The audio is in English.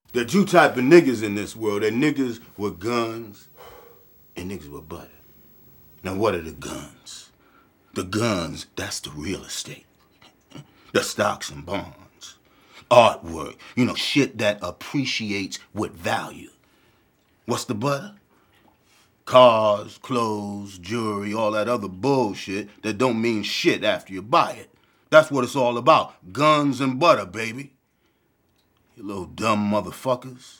There are two type of niggas in this world. There are niggas with guns and niggas with butter. Now what are the guns? The guns, that's the real estate. The stocks and bonds. Artwork. Shit that appreciates with value. What's the butter? Cars, clothes, jewelry, all that other bullshit that don't mean shit after you buy it. That's what it's all about. Guns and butter, baby. You little dumb motherfuckers.